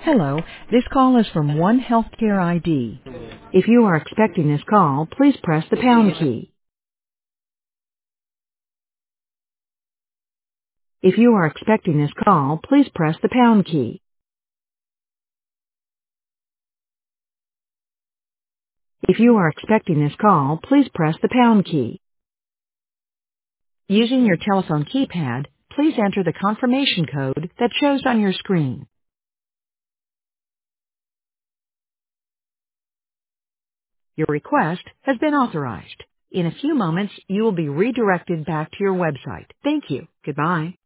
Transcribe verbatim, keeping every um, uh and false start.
Hello, this call is from One Healthcare I D. If you are expecting this call, please press the pound key. If you are expecting this call, please press the pound key. If you are expecting this call, please press the pound key. Using your telephone keypad, please enter the confirmation code that shows on your screen. Your request has been authorized. In a few moments, you will be redirected back to your website. Thank you. Goodbye.